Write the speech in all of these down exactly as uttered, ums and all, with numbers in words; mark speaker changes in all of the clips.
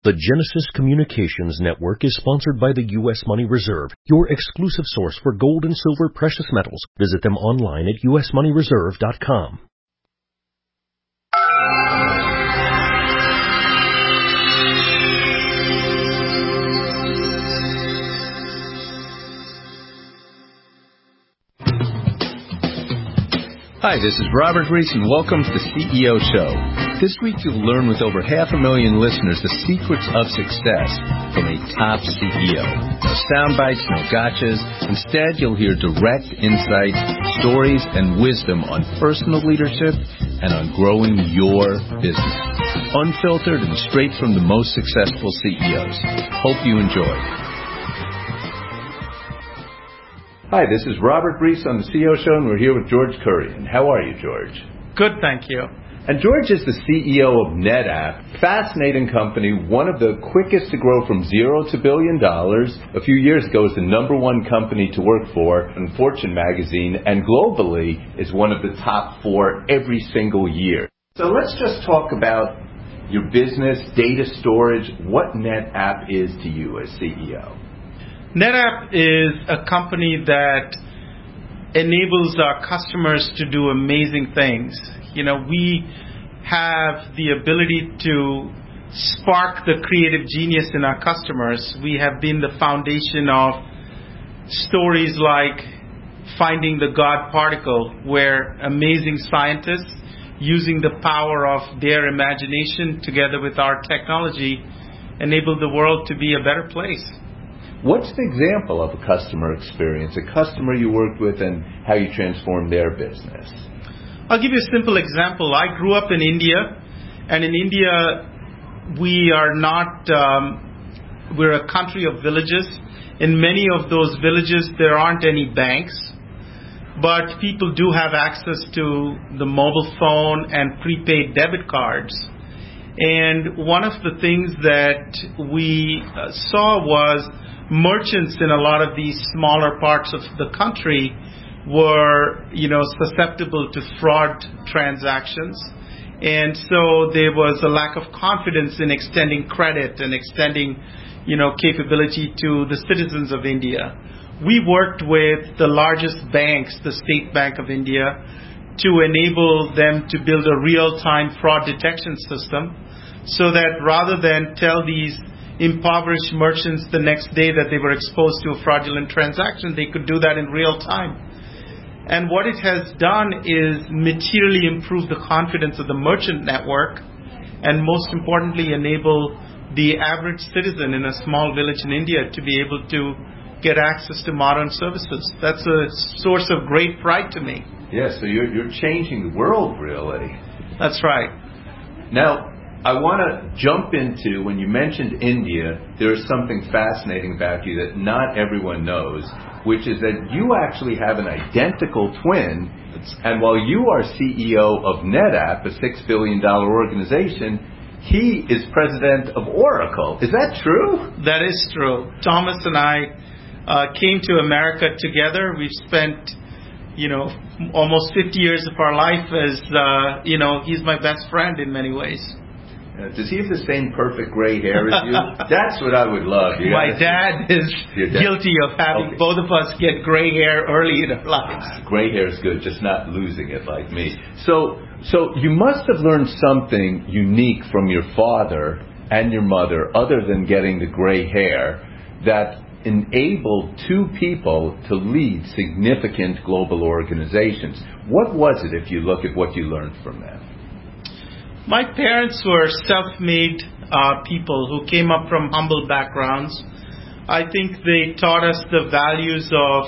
Speaker 1: The Genesis Communications Network is sponsored by the U S Money Reserve, your exclusive source for gold and silver precious metals. Visit them online at u s money reserve dot com.
Speaker 2: Hi, this is Robert Reese, and welcome to the C E O Show. This week you'll learn with over half a million listeners the secrets of success from a top C E O. No sound bites, no gotchas. Instead, you'll hear direct insights, stories, and wisdom on personal leadership and on growing your business. Unfiltered and straight from the most successful C E Os. Hope you enjoy. Hi, this is Robert Reese on the C E O Show, and we're here with George Kurian. How are you, George?
Speaker 3: Good, thank you.
Speaker 2: And George is the C E O of NetApp, fascinating company, one of the quickest to grow from zero to billion dollars. A few years ago, it was the number one company to work for in Fortune magazine, and globally is one of the top four every single year. So let's just talk about your business, data storage, what NetApp is to you as C E O.
Speaker 3: NetApp is a company that enables our customers to do amazing things. You know, we have the ability to spark the creative genius in our customers. We have been the foundation of stories like Finding the God Particle, where amazing scientists, using the power of their imagination together with our technology, enabled the world to be a better place.
Speaker 2: What's the example of a customer experience, a customer you worked with and how you transformed their business?
Speaker 3: I'll give you a simple example. I grew up in India, and in India, we are not, um, we're a country of villages. In many of those villages, there aren't any banks, but people do have access to the mobile phone and prepaid debit cards. And one of the things that we uh, saw was merchants in a lot of these smaller parts of the country were, you know, susceptible to fraud transactions. And so there was a lack of confidence in extending credit and extending, you know, capability to the citizens of India. We worked with the largest banks, the State Bank of India, to enable them to build a real-time fraud detection system so that rather than tell these impoverished merchants the next day that they were exposed to a fraudulent transaction, they could do that in real time. And what it has done is materially improve the confidence of the merchant network and, most importantly, enable the average citizen in a small village in India to be able to get access to modern services. That's a source of great pride to me.
Speaker 2: Yeah, so you're, you're changing the world, really.
Speaker 3: That's right.
Speaker 2: Now, I want to jump into, when you mentioned India, there is something fascinating about you that not everyone knows, which is that you actually have an identical twin, and while you are C E O of NetApp, a six billion dollars organization, he is president of Oracle. Is that true?
Speaker 3: That is true. Thomas and I uh, came to America together. We've spent, you know, almost fifty years of our life as, uh, you know, he's my best friend in many ways.
Speaker 2: Uh, does he have the same perfect gray hair as you? That's what I would love. You
Speaker 3: My dad is dad. guilty of having okay. both of us get gray hair early in our lives.
Speaker 2: Uh, gray hair is good, just not losing it like me. So, so you must have learned something unique from your father and your mother, other than getting the gray hair, that enabled two people to lead significant global organizations. What was it, if you look at what you learned from them?
Speaker 3: My parents were self-made uh, people who came up from humble backgrounds. I think they taught us the values of,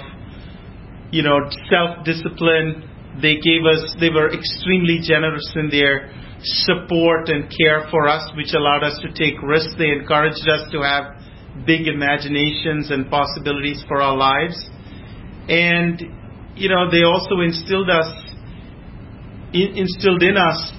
Speaker 3: you know, self-discipline. They gave us, they were extremely generous in their support and care for us, which allowed us to take risks. They encouraged us to have big imaginations and possibilities for our lives. And, you know, they also instilled us, instilled in us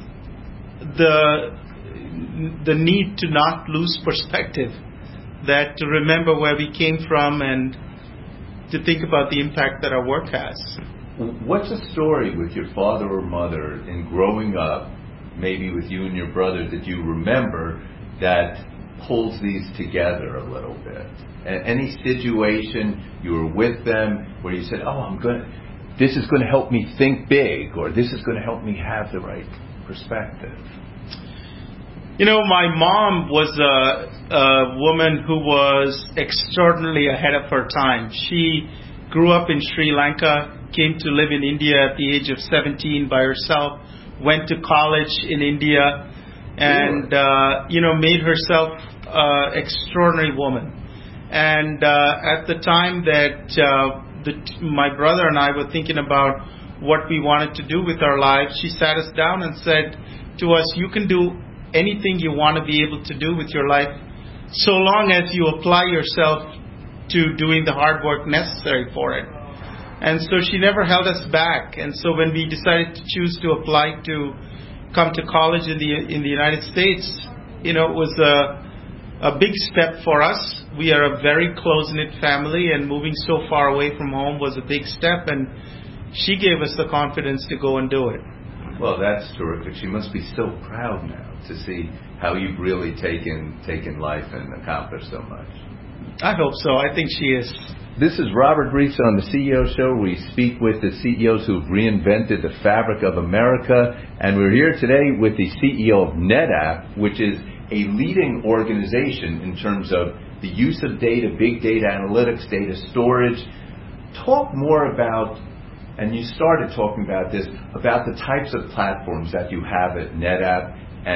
Speaker 3: the the need to not lose perspective, that to remember where we came from and to think about the impact that our work has.
Speaker 2: What's a story with your father or mother in growing up, maybe with you and your brother, that you remember that pulls these together a little bit? Any situation you were with them where you said, oh, I'm going to, this is going to help me think big, or this is going to help me have the right perspective?
Speaker 3: You know, my mom was a, a woman who was extraordinarily ahead of her time. She grew up in Sri Lanka, came to live in India at the age of seventeen by herself, went to college in India, and, uh, you know, made herself an extraordinary woman. And uh, at the time that uh, the, my brother and I were thinking about what we wanted to do with our lives, she sat us down and said to us, you can do anything you want to be able to do with your life so long as you apply yourself to doing the hard work necessary for it. And so she never held us back. And so when we decided to choose to apply to come to college in the in the United States, you know, it was a a big step for us. We are a very close-knit family, and moving so far away from home was a big step, and she gave us the confidence to go and do it.
Speaker 2: Well, that's terrific. She must be so proud now to see how you've really taken taken life and accomplished so much.
Speaker 3: I hope so. I think she is.
Speaker 2: This is Robert Reese on the C E O Show. We speak with the C E Os who've reinvented the fabric of America, and we're here today with the C E O of NetApp, which is a leading organization in terms of the use of data, big data analytics, data storage. Talk more about, and you started talking about this, about the types of platforms that you have at NetApp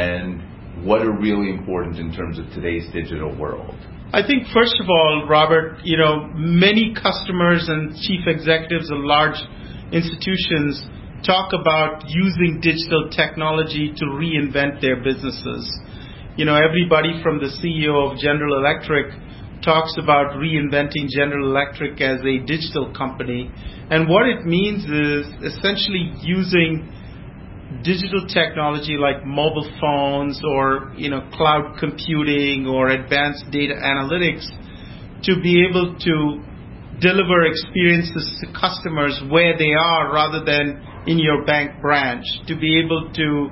Speaker 2: and what are really important in terms of today's digital world.
Speaker 3: I think, first of all, Robert, you know, many customers and chief executives of large institutions talk about using digital technology to reinvent their businesses. You know, everybody from the C E O of General Electric talks about reinventing General Electric as a digital company. And what it means is essentially using digital technology like mobile phones or, you know, cloud computing or advanced data analytics to be able to deliver experiences to customers where they are rather than in your bank branch, to be able to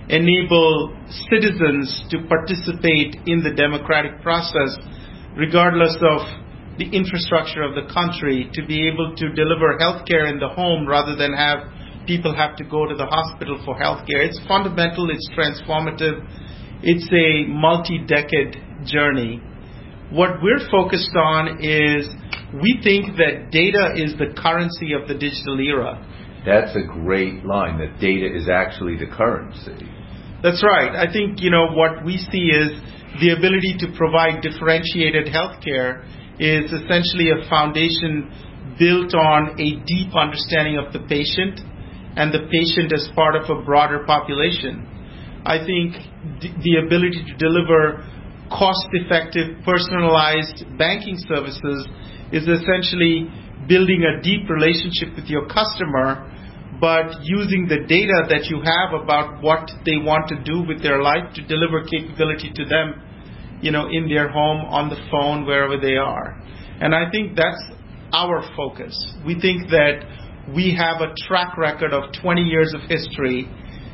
Speaker 3: enable citizens to participate in the democratic process regardless of the infrastructure of the country, to be able to deliver healthcare in the home rather than have people have to go to the hospital for healthcare. It's fundamental, it's transformative, it's a multi-decade journey. What we're focused on is we think that data is the currency of the digital era.
Speaker 2: That's a great line, that data is actually the currency.
Speaker 3: That's right. I think, you know, what we see is the ability to provide differentiated healthcare is essentially a foundation built on a deep understanding of the patient and the patient as part of a broader population. I think d- the ability to deliver cost-effective, personalized banking services is essentially building a deep relationship with your customer, but using the data that you have about what they want to do with their life to deliver capability to them, you know, in their home, on the phone, wherever they are. And I think that's our focus. We think that we have a track record of twenty years of history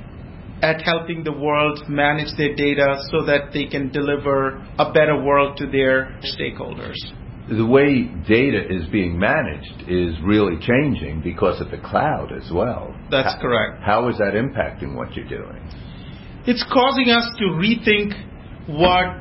Speaker 3: at helping the world manage their data so that they can deliver a better world to their stakeholders.
Speaker 2: The way data is being managed is really changing because of the cloud as well.
Speaker 3: That's
Speaker 2: how,
Speaker 3: correct.
Speaker 2: How is that impacting what you're doing?
Speaker 3: It's causing us to rethink what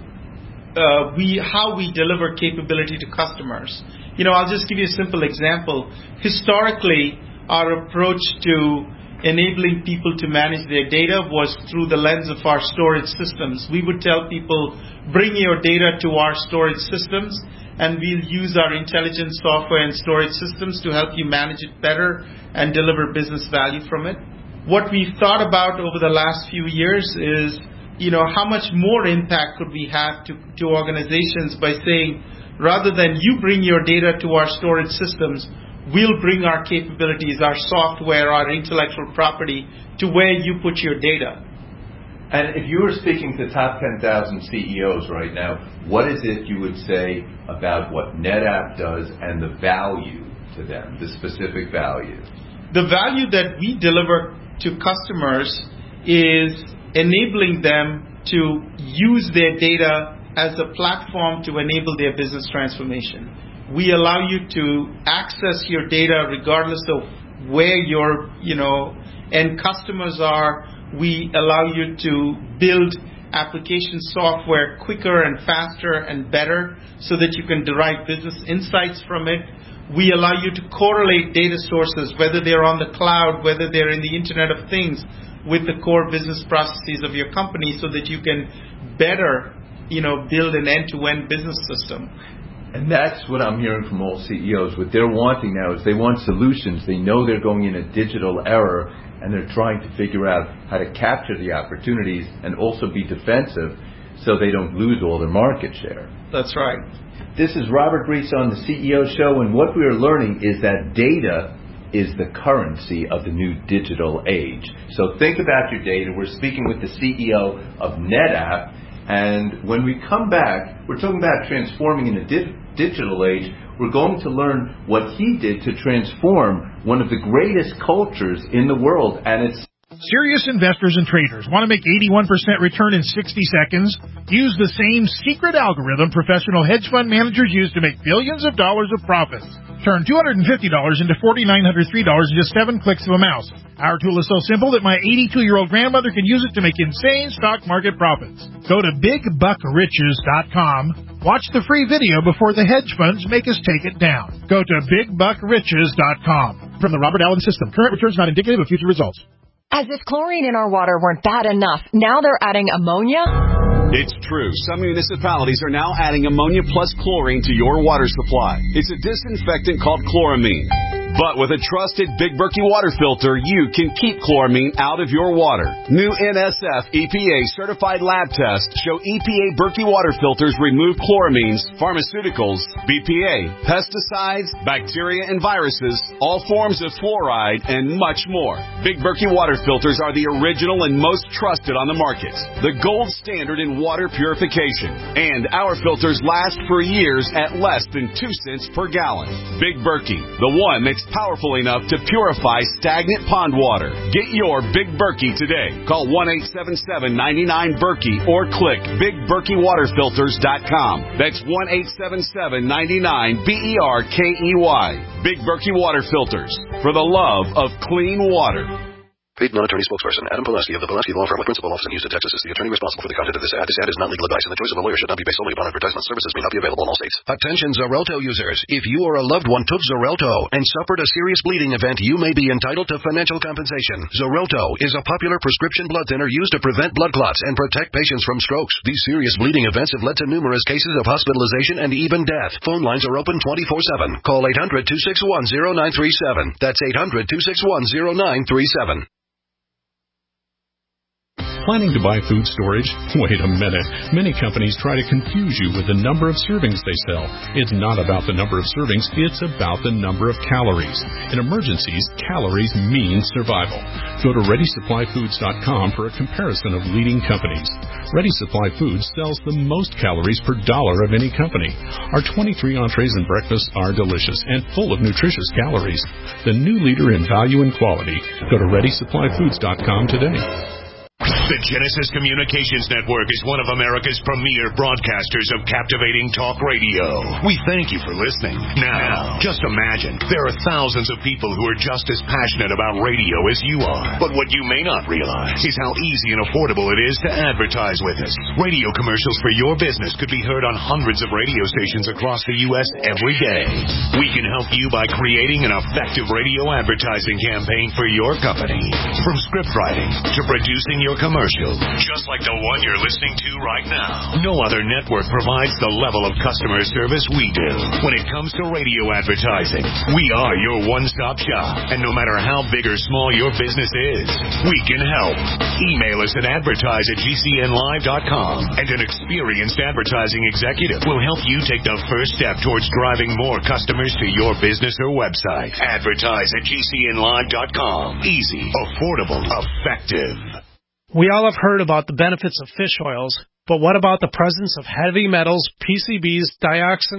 Speaker 3: uh, we, how we deliver capability to customers. You know, I'll just give you a simple example. Historically, our approach to enabling people to manage their data was through the lens of our storage systems. We would tell people, bring your data to our storage systems, and we'll use our intelligent software and storage systems to help you manage it better and deliver business value from it. What we've thought about over the last few years is, you know, how much more impact could we have to, to organizations by saying, rather than you bring your data to our storage systems, we'll bring our capabilities, our software, our intellectual property to where you put your data.
Speaker 2: And if you were speaking to top ten thousand C E Os right now, what is it you would say about what NetApp does and the value to them, the specific value?
Speaker 3: The value that we deliver to customers is enabling them to use their data as a platform to enable their business transformation. We allow you to access your data regardless of where your, you know, end customers are. We allow you to build application software quicker and faster and better so that you can derive business insights from it. We allow you to correlate data sources, whether they're on the cloud, whether they're in the Internet of Things, with the core business processes of your company so that you can better, you know, build an end-to-end business system.
Speaker 2: And that's what I'm hearing from all C E Os. What they're wanting now is they want solutions. They know they're going in a digital era, and they're trying to figure out how to capture the opportunities and also be defensive so they don't lose all their market share.
Speaker 3: That's right.
Speaker 2: This is Robert Reese on the C E O Show, and what we are learning is that data is the currency of the new digital age. So think about your data. We're speaking with the C E O of NetApp, and when we come back, we're talking about transforming in a di- digital age. We're going to learn what he did to transform one of the greatest cultures in the world, and it's
Speaker 4: Serious investors and traders want to make eighty-one percent return in sixty seconds? Use the same secret algorithm professional hedge fund managers use to make billions of dollars of profits. Turn two hundred fifty dollars into four thousand nine hundred three dollars in just seven clicks of a mouse. Our tool is so simple that my eighty-two-year-old grandmother can use it to make insane stock market profits. Go to big buck riches dot com. Watch the free video before the hedge funds make us take it down. Go to big buck riches dot com. From the Robert Allen System, current returns not indicative of future results.
Speaker 5: As if chlorine in our water weren't bad enough, now they're adding ammonia?
Speaker 6: It's true. Some municipalities are now adding ammonia plus chlorine to your water supply. It's a disinfectant called chloramine. But with a trusted Big Berkey water filter, you can keep chloramine out of your water. New N S F E P A certified lab tests show E P A Berkey water filters remove chloramines, pharmaceuticals, B P A, pesticides, bacteria and viruses, all forms of fluoride, and much more. Big Berkey water filters are the original and most trusted on the market. The gold standard in water purification. And our filters last for years at less than two cents per gallon. Big Berkey, the one that's powerful enough to purify stagnant pond water. Get your Big Berkey today. Call one eight seven seven, nine nine, Berkey or click big berkey water filters dot com. That's one eight seven seven, nine nine, B E R K E Y. Big Berkey Water Filters. For the love of clean water.
Speaker 7: Paid non-attorney spokesperson Adam Pulaski of the Pulaski Law Firm with principal office in Houston, Texas is the attorney responsible for the content of this ad. This ad is not legal advice, and the choice of a lawyer should not be based solely upon advertisement. Services may not be available in all states.
Speaker 8: Attention Xarelto users. If you or a loved one took Xarelto and suffered a serious bleeding event, you may be entitled to financial compensation. Xarelto is a popular prescription blood thinner used to prevent blood clots and protect patients from strokes. These serious bleeding events have led to numerous cases of hospitalization and even death. Phone lines are open twenty-four seven. Call eight hundred, two six one, zero nine three seven. That's eight hundred, two six one, zero nine three seven.
Speaker 9: Planning to buy food storage? Wait a minute. Many companies try to confuse you with the number of servings they sell. It's not about the number of servings, it's about the number of calories. In emergencies, calories mean survival. Go to ready supply foods dot com for a comparison of leading companies. Ready Supply Foods sells the most calories per dollar of any company. Our twenty-three entrees and breakfasts are delicious and full of nutritious calories. The new leader in value and quality. Go to ready supply foods dot com today.
Speaker 10: The Genesis Communications Network is one of America's premier broadcasters of captivating talk radio. We thank you for listening. Now, just imagine, there are thousands of people who are just as passionate about radio as you are. But what you may not realize is how easy and affordable it is to advertise with us. Radio commercials for your business could be heard on hundreds of radio stations across the U S every day. We can help you by creating an effective radio advertising campaign for your company. From script writing to producing your commercial, just like the one you're listening to right now. No other network provides the level of customer service we do. When it comes to radio advertising, we are your one-stop shop. And no matter how big or small your business is, we can help. Email us at advertise at g c n live dot com, and an experienced advertising executive will help you take the first step towards driving more customers to your business or website. Advertise at g c n live dot com. Easy, affordable, effective.
Speaker 11: We all have heard about the benefits of fish oils, but what about the presence of heavy metals, P C Bs, dioxins,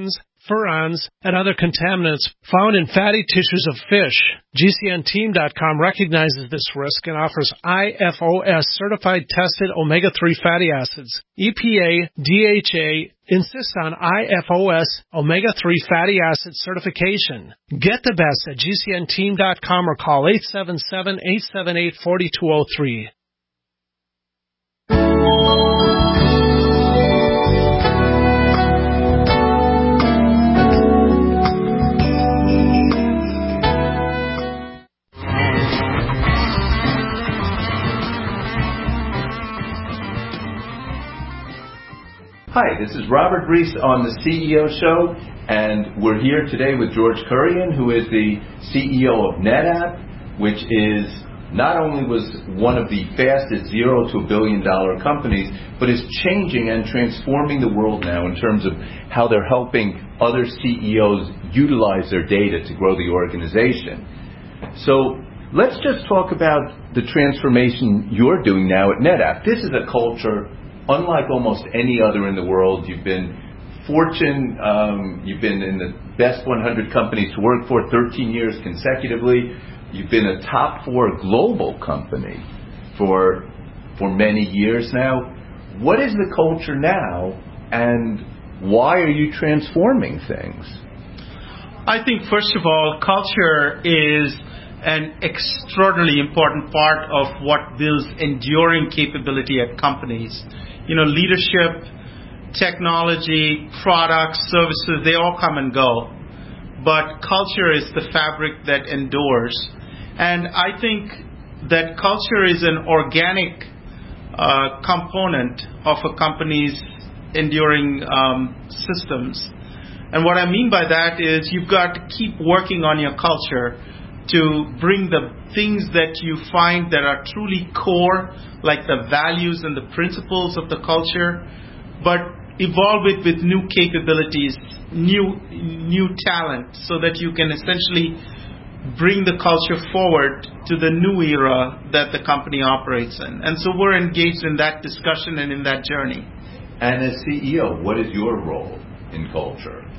Speaker 11: furans, and other contaminants found in fatty tissues of fish. G C N team dot com recognizes this risk and offers I F O S-certified tested omega three fatty acids. E P A, D H A, insists on I F O S omega three fatty acid certification. Get the best at G C N team dot com or call eight seven seven, eight seven eight, four two zero three.
Speaker 2: Hi, this is Robert Reese on the C E O Show, and we're here today with George Kurian, who is the C E O of NetApp, which is not only was one of the fastest zero to a billion dollar companies, but is changing and transforming the world now in terms of how they're helping other C E Os utilize their data to grow the organization. So let's just talk about the transformation you're doing now at NetApp. This is a culture unlike almost any other in the world. You've been Fortune, um, you've been in the best one hundred companies to work for thirteen years consecutively. You've been a top four global company for for many years now. What is the culture now, and why are you transforming things?
Speaker 3: I think, first of all, culture is an extraordinarily important part of what builds enduring capability at companies. You know, leadership, technology, products, services, they all come and go. But culture is the fabric that endures. And I think that culture is an organic uh, component of a company's enduring um, systems. And what I mean by that is you've got to keep working on your culture to bring the things that you find that are truly core, like the values and the principles of the culture, but evolve it with new capabilities, new new talent, so that you can essentially bring the culture forward to the new era that the company operates in. And so we're engaged in that discussion and in that journey.
Speaker 2: And as C E O, what is your role in culture?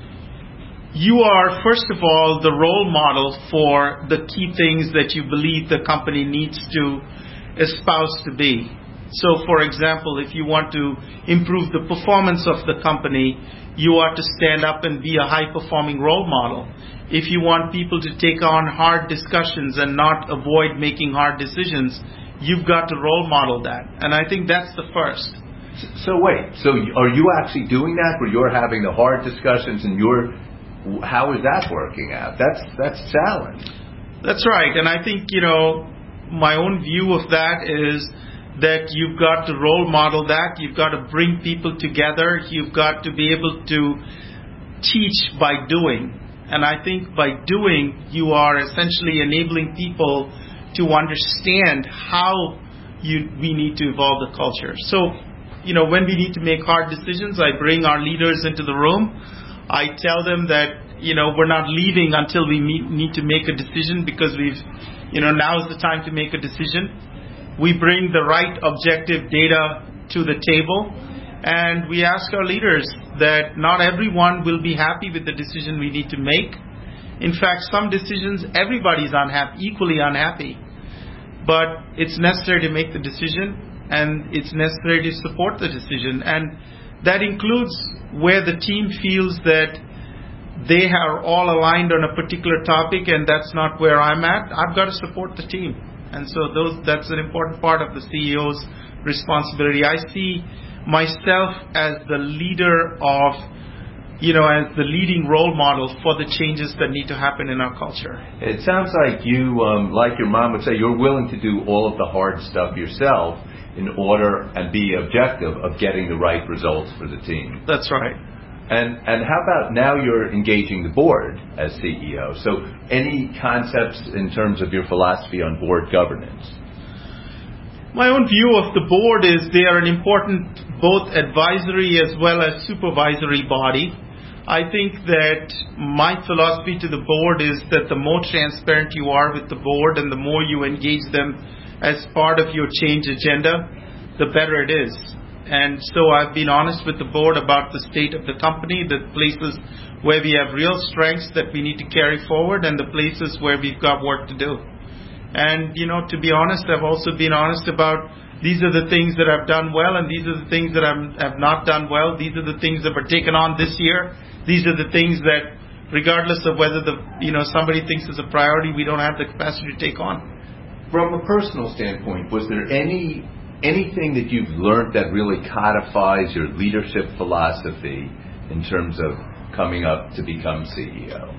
Speaker 3: You are, first of all, the role model for the key things that you believe the company needs to espouse to be. So, for example, if you want to improve the performance of the company, you ought to stand up and be a high-performing role model. If you want people to take on hard discussions and not avoid making hard decisions, you've got to role model that. And I think that's the first.
Speaker 2: So wait, so are you actually doing that, where you're having the hard discussions and you're how is that working out? That's that's a challenge.
Speaker 3: That's right. And I think, you know, my own view of that is that you've got to role model that. You've got to bring people together. You've got to be able to teach by doing. And I think by doing, you are essentially enabling people to understand how you, we need to evolve the culture. So, you know, when we need to make hard decisions, I bring our leaders into the room. I tell them that, you know, we're not leaving until we meet, need to make a decision, because we've, you know, now is the time to make a decision. We bring the right objective data to the table, and we ask our leaders that not everyone will be happy with the decision we need to make. In fact, some decisions everybody's unhappy, equally unhappy. But it's necessary to make the decision, and it's necessary to support the decision. And that includes where the team feels that they are all aligned on a particular topic and that's not where I'm at. I've got to support the team. And so those, that's an important part of the C E O's responsibility. I see myself as the leader of, you know, as the leading role model for the changes that need to happen in our culture.
Speaker 2: It sounds like you, um, like your mom would say, you're willing to do all of the hard stuff yourself in order and be objective of getting the right results for the team.
Speaker 3: That's right.
Speaker 2: And and how about now you're engaging the board as C E O? So any concepts in terms of your philosophy on board governance?
Speaker 3: My own view of the board is they are an important both advisory as well as supervisory body. I think that my philosophy to the board is that the more transparent you are with the board and the more you engage them as part of your change agenda, the better it is. And so I've been honest with the board about the state of the company, the places where we have real strengths that we need to carry forward, and the places where we've got work to do. And, you know, to be honest, I've also been honest about these are the things that I've done well, and these are the things that I have not done well. These are the things that were taken on this year. These are the things that, regardless of whether the you know somebody thinks it's a priority, we don't have the capacity to take on.
Speaker 2: From a personal standpoint, was there any anything that you've learned that really codifies your leadership philosophy in terms of coming up to become C E O?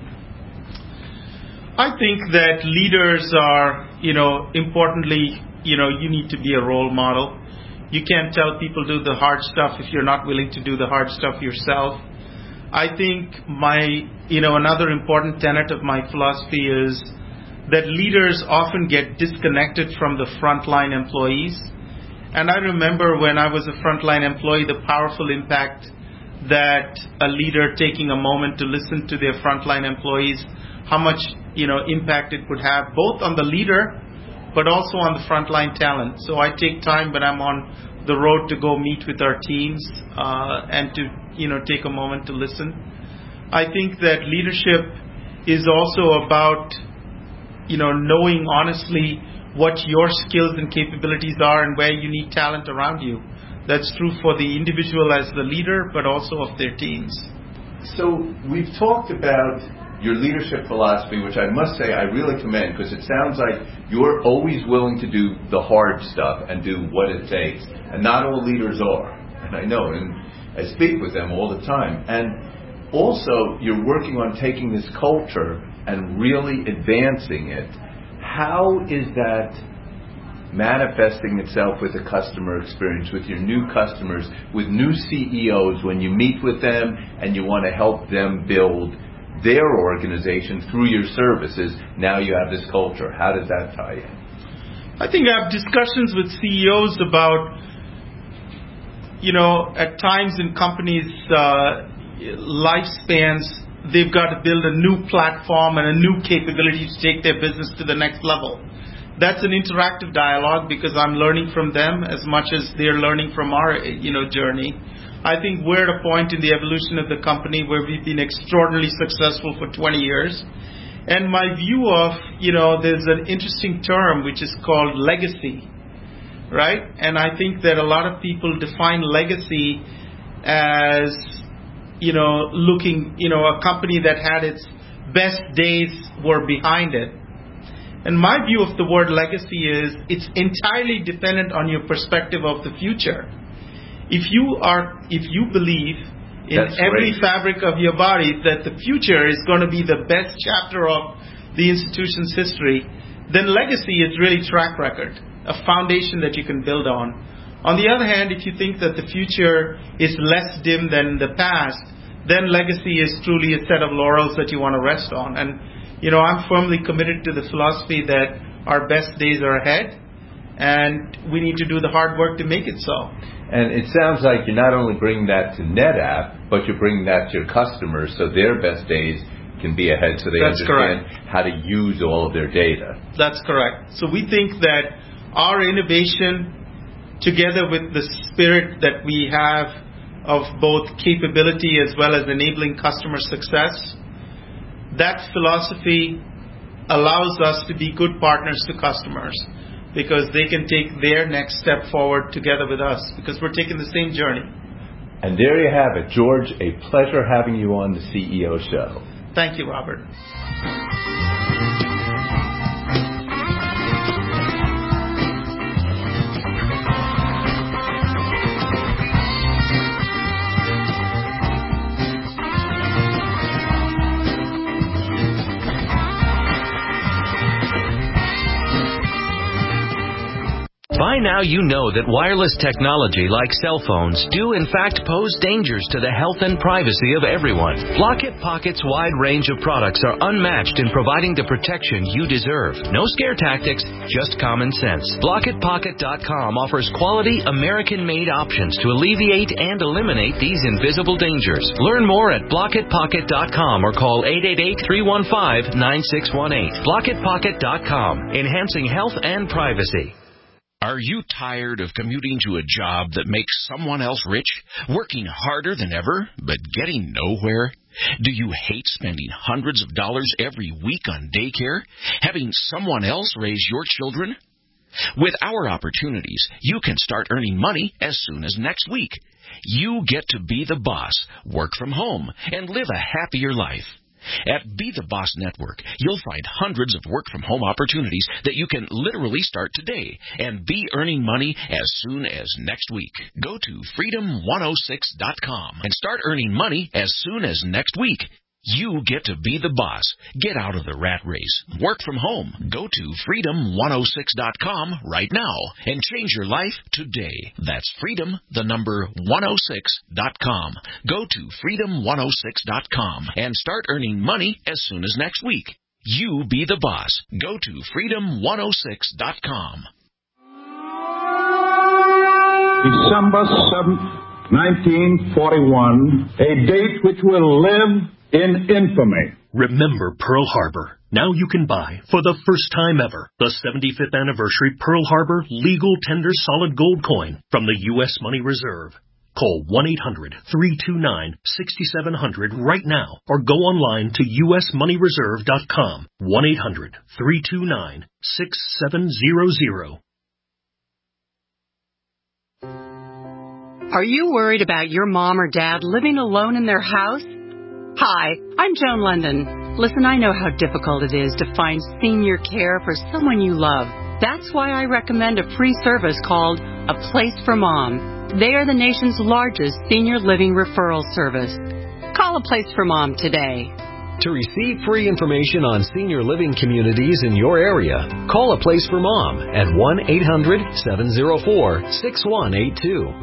Speaker 3: I think that leaders are, you know, importantly, you know, you need to be a role model. You can't tell people do the hard stuff if you're not willing to do the hard stuff yourself. I think my, you know, another important tenet of my philosophy is that leaders often get disconnected from the frontline employees. And I remember when I was a frontline employee, the powerful impact that a leader taking a moment to listen to their frontline employees, how much, you know, impact it could have both on the leader but also on the frontline talent. So I take time when I'm on the road to go meet with our teams uh, and to, you know, take a moment to listen. I think that leadership is also about, you know, knowing honestly what your skills and capabilities are and where you need talent around you. That's true for the individual as the leader, but also of their teams.
Speaker 2: So we've talked about your leadership philosophy, which I must say I really commend, because it sounds like you're always willing to do the hard stuff and do what it takes. And not all leaders are. And I know, and I speak with them all the time. And also, you're working on taking this culture and really advancing it. How is that manifesting itself with the customer experience, with your new customers, with new C E Os, when you meet with them and you want to help them build their organization through your services? Now you have this culture. How does that tie in?
Speaker 3: I think I have discussions with C E Os about, you know, at times in companies' uh, lifespans, they've got to build a new platform and a new capability to take their business to the next level. That's an interactive dialogue because I'm learning from them as much as they're learning from our, you know, journey. I think we're at a point in the evolution of the company where we've been extraordinarily successful for twenty years. And my view of, you know, there's an interesting term which is called legacy, right? And I think that a lot of people define legacy as, you know, looking, you know, a company that had its best days were behind it. And my view of the word legacy is it's entirely dependent on your perspective of the future. If you are, if you believe in That's every great. fabric of your body that the future is going to be the best chapter of the institution's history, then legacy is really track record, a foundation that you can build on. On the other hand, if you think that the future is less dim than the past, then legacy is truly a set of laurels that you want to rest on. And, you know, I'm firmly committed to the philosophy that our best days are ahead, and we need to do the hard work to make it so.
Speaker 2: And it sounds like you're not only bringing that to NetApp, but you're bringing that to your customers so their best days can be ahead, so they That's understand correct. how to use all of their data.
Speaker 3: That's correct. So we think that our innovation, together with the spirit that we have of both capability as well as enabling customer success, that philosophy allows us to be good partners to customers because they can take their next step forward together with us because we're taking the same journey.
Speaker 2: And there you have it. George, a pleasure having you on the C E O Show.
Speaker 3: Thank you, Robert.
Speaker 12: By now you know that wireless technology like cell phones do in fact pose dangers to the health and privacy of everyone. Blockit Pocket's wide range of products are unmatched in providing the protection you deserve. No scare tactics, just common sense. Blockit Pocket dot com offers quality American-made options to alleviate and eliminate these invisible dangers. Learn more at Blockit Pocket dot com or call eight eight eight, three one five, nine six one eight. Blockit Pocket dot com, enhancing health and privacy.
Speaker 13: Are you tired of commuting to a job that makes someone else rich, working harder than ever, but getting nowhere? Do you hate spending hundreds of dollars every week on daycare, having someone else raise your children? With our opportunities, you can start earning money as soon as next week. You get to be the boss, work from home, and live a happier life. At Be the Boss Network, you'll find hundreds of work-from-home opportunities that you can literally start today and be earning money as soon as next week. Go to freedom one oh six dot com and start earning money as soon as next week. You get to be the boss. Get out of the rat race. Work from home. Go to freedom one oh six dot com right now and change your life today. That's freedom, the number one oh six dot com. Go to freedom one oh six dot com and start earning money as soon as next week. You be the boss. Go to freedom one oh six dot com.
Speaker 14: December seventh, nineteen forty-one, a date which will live in infamy.
Speaker 1: Remember Pearl Harbor. Now you can buy, for the first time ever, the seventy-fifth anniversary Pearl Harbor Legal Tender Solid Gold Coin from the U S Money Reserve. Call one eight hundred, three two nine, six seven zero zero right now or go online to u s money reserve dot com. one eight hundred, three two nine, six seven zero zero.
Speaker 15: Are you worried about your mom or dad living alone in their house? Hi, I'm Joan London. Listen, I know how difficult it is to find senior care for someone you love. That's why I recommend a free service called A Place for Mom. They are the nation's largest senior living referral service. Call A Place for Mom today.
Speaker 16: To receive free information on senior living communities in your area, call A Place for Mom at one eight hundred, seven oh four, six one eight two.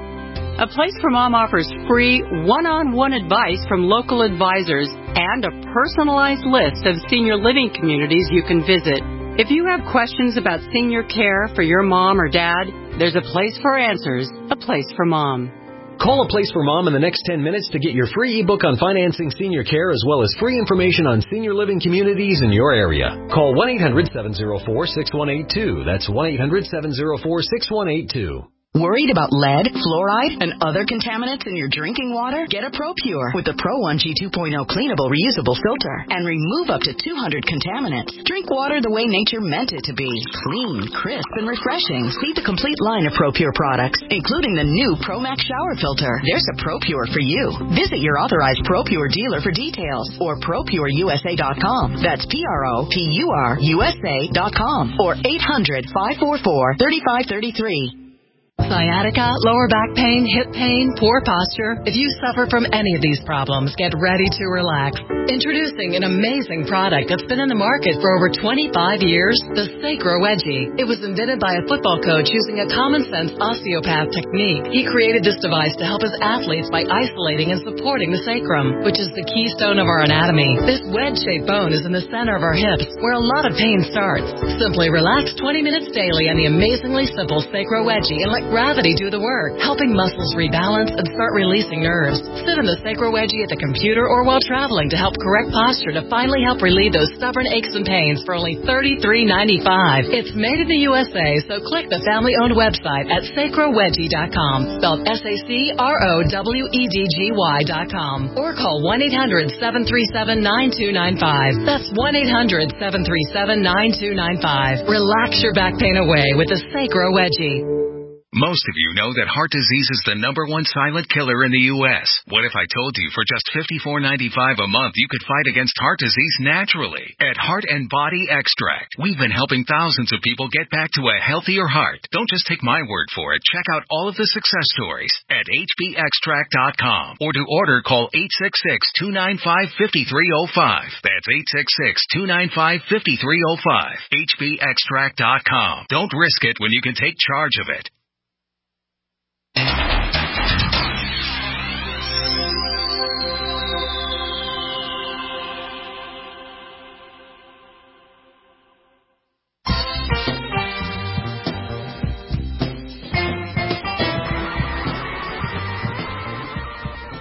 Speaker 15: A Place for Mom offers free one-on-one advice from local advisors and a personalized list of senior living communities you can visit. If you have questions about senior care for your mom or dad, there's a place for answers, A Place for Mom.
Speaker 16: Call A Place for Mom in the next ten minutes to get your free ebook on financing senior care as well as free information on senior living communities in your area. Call one eight hundred, seven oh four, six one eight two. That's one eight hundred, seven oh four, six one eight two.
Speaker 17: Worried about lead, fluoride, and other contaminants in your drinking water? Get a ProPure with the Pro one G two point oh cleanable reusable filter and remove up to two hundred contaminants. Drink water the way nature meant it to be. Clean, crisp, and refreshing. See the complete line of ProPure products, including the new ProMax shower filter. There's a ProPure for you. Visit your authorized ProPure dealer for details or pro pure u s a dot com. That's P R O P U R U S A dot com or eight hundred, five four four, three five three three.
Speaker 5: Sciatica, lower back pain, hip pain, poor posture. If you suffer from any of these problems, get ready to relax. Introducing an amazing product that's been in the market for over twenty-five years, the Sacro Wedgie. It was invented by a football coach using a common-sense osteopath technique. He created this device to help his athletes by isolating and supporting the sacrum, which is the keystone of our anatomy. This wedge-shaped bone is in the center of our hips, where a lot of pain starts. Simply relax twenty minutes daily on the amazingly simple Sacro Wedgie and let gravity do the work, helping muscles rebalance and start releasing nerves. Sit in the Sacro Wedgie at the computer or while traveling to help correct posture to finally help relieve those stubborn aches and pains for only thirty-three ninety-five. It's made in the U S A, so click the family-owned website at sacro wedgie dot com, spelled S A C R O W E D G Y dot com, or call one eight hundred, seven three seven, nine two nine five. That's one eight hundred, seven three seven, nine two nine five. Relax your back pain away with the Sacro Wedgie.
Speaker 18: Most of you know that heart disease is the number one silent killer in the U S What if I told you for just fifty-four ninety-five a month you could fight against heart disease naturally? At Heart and Body Extract, we've been helping thousands of people get back to a healthier heart. Don't just take my word for it. Check out all of the success stories at h b extract dot com, or to order, call eight six six, two nine five, five three zero five. That's eight six six, two nine five, five three zero five. h b extract dot com. Don't risk it when you can take charge of it.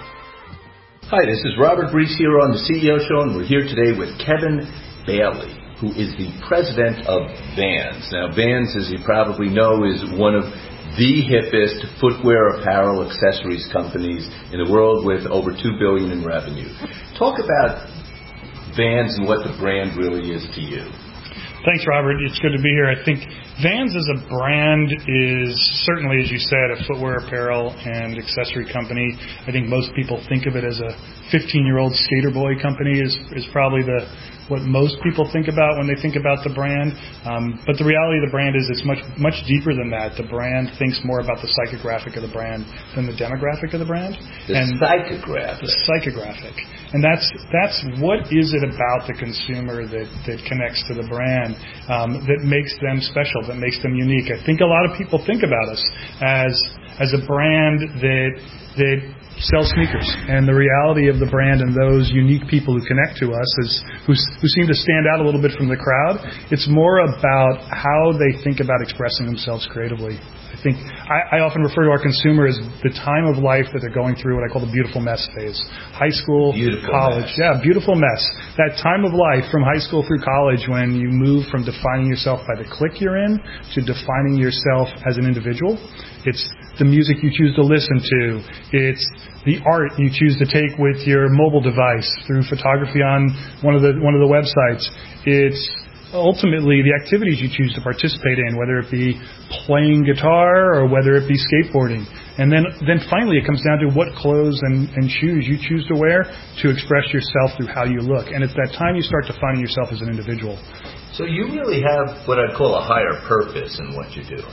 Speaker 2: Hi, this is Robert Reese here on the C E O Show, and we're here today with Kevin Bailey. who is the president of Vans. Now, Vans, as you probably know, is one of the hippest footwear, apparel, accessories companies in the world with over two billion dollars in revenue. Talk about Vans and what the brand really is to you.
Speaker 19: Thanks, Robert. It's good to be here. I think Vans as a brand is certainly, as you said, a footwear, apparel, and accessory company. I think most people think of it as a fifteen-year-old skater boy company is, is probably the what most people think about when they think about the brand. Um, but the reality of the brand is it's much much deeper than that. The brand thinks more about the psychographic of the brand than the demographic of the brand.
Speaker 2: The
Speaker 19: and
Speaker 2: psychographic.
Speaker 19: The psychographic. And that's that's what is it about the consumer that, that connects to the brand, um, that makes them special, that makes them unique. I think a lot of people think about us as as a brand that that sell sneakers, and the reality of the brand and those unique people who connect to us is who, who seem to stand out a little bit from the crowd. It's more about how they think about expressing themselves creatively. I think I, I often refer to our consumer as the time of life that they're going through what I call the beautiful mess phase. High school,
Speaker 2: beautiful
Speaker 19: college.
Speaker 2: Mess.
Speaker 19: Yeah, beautiful mess. That time of life from high school through college when you move from defining yourself by the clique you're in to defining yourself as an individual. It's the music you choose to listen to. It's the art you choose to take with your mobile device through photography on one of the one of the websites. It's ultimately the activities you choose to participate in, whether it be playing guitar or whether it be skateboarding. And then, then finally it comes down to what clothes and, and shoes you choose to wear to express yourself through how you look. And it's that time you start defining yourself as an individual.
Speaker 2: So you really have what I'd call a higher purpose in what you're doing.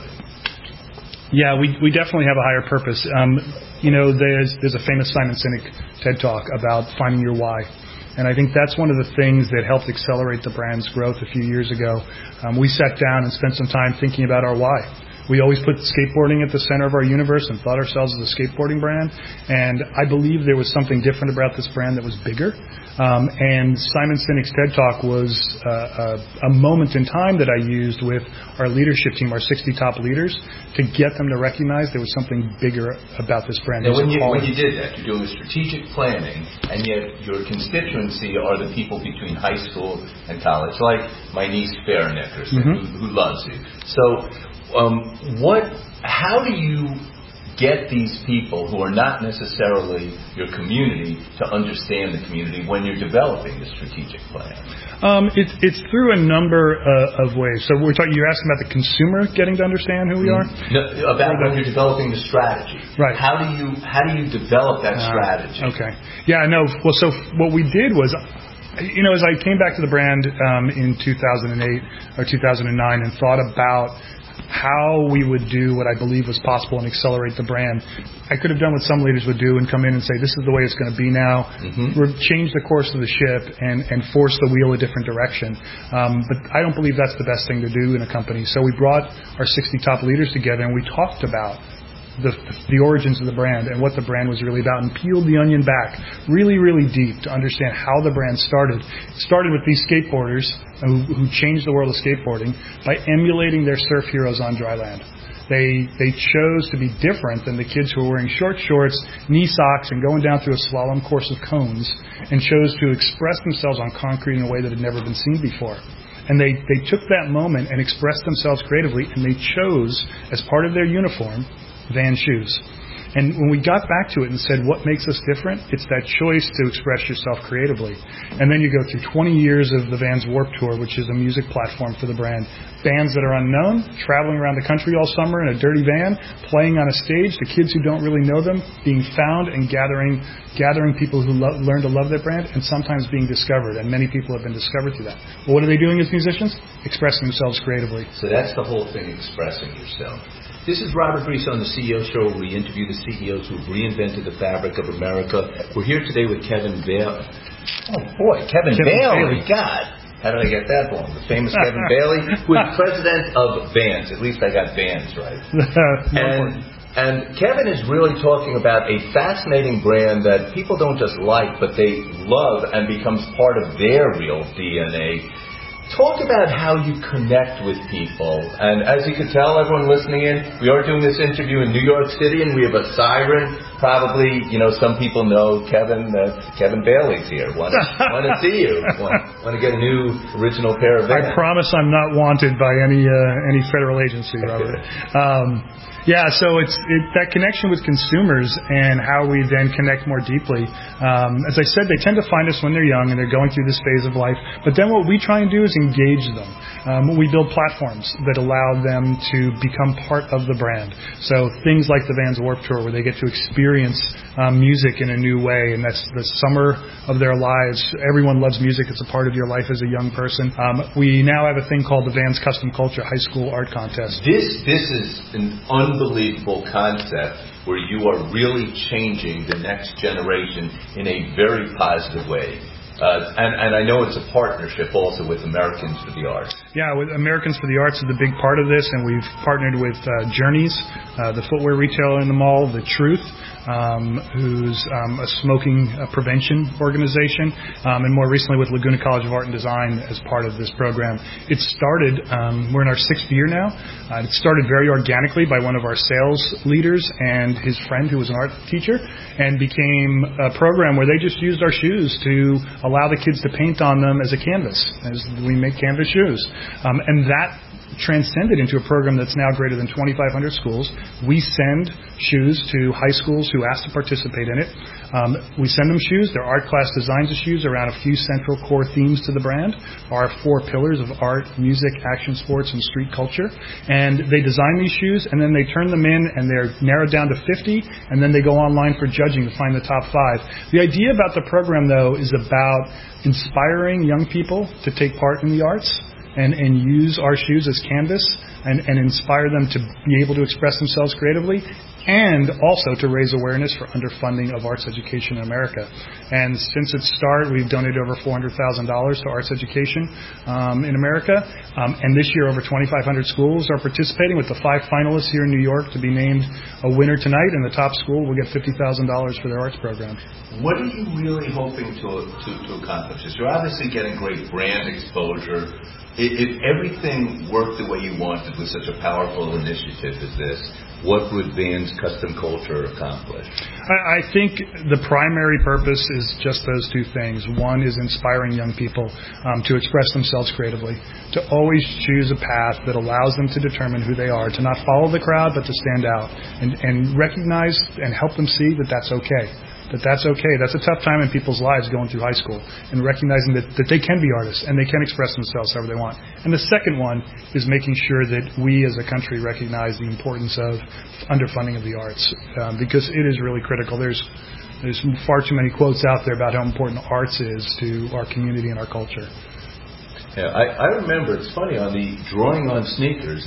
Speaker 19: Yeah, we we definitely have a higher purpose. Um, you know, there's there's a famous Simon Sinek TED Talk about finding your why. And I think that's one of the things that helped accelerate the brand's growth a few years ago. Um, we sat down and spent some time thinking about our why. We always put skateboarding at the center of our universe and thought ourselves as a skateboarding brand. And I believe there was something different about this brand that was bigger. Um, and Simon Sinek's TED Talk was uh, a, a moment in time that I used with our leadership team, our sixty top leaders, to get them to recognize there was something bigger about this brand.
Speaker 2: Now, when you, when you did that, you're doing strategic planning, and yet your constituency are the people between high school and college, like my niece Farrah Nickerson, mm-hmm. who, who loves you. So um, what? How do you get these people who are not necessarily your community to understand the community when you're developing the strategic plan?
Speaker 19: Um, it's it's through a number uh, of ways. So we're talking. You're asking about the consumer getting to understand who we are.
Speaker 2: No, about when you're developing the strategy.
Speaker 19: Right.
Speaker 2: How do you how do you develop that uh, strategy?
Speaker 19: Okay. Yeah. No. Well, so what we did was, you know, as I came back to the brand um, in two thousand eight or two thousand nine and thought about how we would do what I believe was possible and accelerate the brand. I could have done what some leaders would do and come in and say, this is the way it's going to be now. Mm-hmm. We're change the course of the ship and, and force the wheel a different direction. Um, but I don't believe that's the best thing to do in a company. So we brought our sixty top leaders together and we talked about The, the origins of the brand and what the brand was really about and peeled the onion back really, really deep to understand how the brand started. It started with these skateboarders who, who changed the world of skateboarding by emulating their surf heroes on dry land. They they chose to be different than the kids who were wearing short shorts, knee socks, and going down through a slalom course of cones, and chose to express themselves on concrete in a way that had never been seen before. And they, they took that moment and expressed themselves creatively, and they chose, as part of their uniform, Vans shoes. And when we got back to it and said, what makes us different? It's that choice to express yourself creatively. And then you go through twenty years of the Vans Warped Tour, which is a music platform for the brand. Bands that are unknown, traveling around the country all summer in a dirty van, playing on a stage, the kids who don't really know them, being found and gathering gathering people who lo- learn to love their brand, and sometimes being discovered. And many people have been discovered through that. Well, what are they doing as musicians? Expressing themselves creatively.
Speaker 2: So that's the whole thing, expressing yourself. This is Robert Griese on the C E O Show, where we interview the C E Os who've reinvented the fabric of America. We're here today with Kevin Bailey. Oh, boy, Kevin, Kevin Bailey. Bailey. God, how did I get that wrong? The famous Kevin Bailey, who is president of Vans. At least I got Vans right. and, and Kevin is really talking about a fascinating brand that people don't just like, but they love and becomes part of their real D N A. Talk about how you connect with people. And as you can tell, everyone listening in, we are doing this interview in New York City, and we have a siren probably, you know, some people know Kevin. Uh, Kevin Bailey's here. Want to want to see you? Want, want to get a new original pair of Vans?
Speaker 19: I promise I'm not wanted by any uh, any federal agency, Robert. um, Yeah, so it's it, that connection with consumers and how we then connect more deeply. Um, as I said, they tend to find us when they're young and they're going through this phase of life. But then what we try and do is engage them. Um, we build platforms that allow them to become part of the brand. So things like the Vans Warped Tour, where they get to experience um, music in a new way, and that's the summer of their lives. Everyone loves music. It's a part of your life as a young person. Um, we now have a thing called the Vans Custom Culture High School Art Contest.
Speaker 2: This this is an unbelievable concept where you are really changing the next generation in a very positive way. Uh, and, and I know it's a partnership also with Americans for the Arts.
Speaker 19: Yeah, with Americans for the Arts is a big part of this, and we've partnered with uh, Journeys, uh, the footwear retailer in the mall, The Truth, um, who's um, a smoking uh, prevention organization, um, and more recently with Laguna College of Art and Design as part of this program. It started, um, we're in our sixth year now. Uh, it started very organically by one of our sales leaders and his friend who was an art teacher, and became a program where they just used our shoes to allow the kids to paint on them as a canvas, as we make canvas shoes. Um, and that transcended into a program that's now greater than twenty-five hundred schools. We send shoes to high schools who ask to participate in it. Um, we send them shoes. Their art class designs the shoes around a few central core themes to the brand, our four pillars of art, music, action sports, and street culture. And they design these shoes, and then they turn them in, and they're narrowed down to fifty, and then they go online for judging to find the top five. The idea about the program, though, is about inspiring young people to take part in the arts and, and use our shoes as canvas and, and inspire them to be able to express themselves creatively, and also to raise awareness for underfunding of arts education in America. And since its start, we've donated over four hundred thousand dollars to arts education um, in America. Um, and this year, over twenty-five hundred schools are participating, with the five finalists here in New York to be named a winner tonight. And the top school will get fifty thousand dollars for their arts program.
Speaker 2: What are you really hoping to, to, to accomplish? You're obviously getting great brand exposure. If everything worked the way you wanted with such a powerful initiative as this, what would Vans Custom Culture accomplish?
Speaker 19: I, I think the primary purpose is just those two things. One is inspiring young people um, to express themselves creatively, to always choose a path that allows them to determine who they are, to not follow the crowd, but to stand out and, and recognize and help them see that that's okay. That that's okay. That's a tough time in people's lives going through high school, and recognizing that, that they can be artists and they can express themselves however they want. And the second one is making sure that we as a country recognize the importance of underfunding of the arts, um, because it is really critical. There's there's far too many quotes out there about how important arts is to our community and our culture.
Speaker 2: Yeah, I, I remember, it's funny, on the Drawing on Sneakers,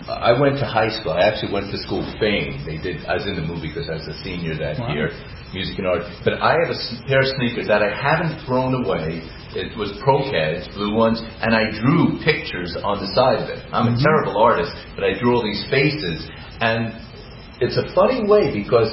Speaker 2: I went to high school. I actually went to school Fame. They did. I was in the movie because I was a senior that wow. year. Music and art. But I have a pair of sneakers that I haven't thrown away. It was Pro-Keds, blue ones, and I drew pictures on the side of it. I'm mm-hmm. a terrible artist, but I drew all these faces. And it's a funny way, because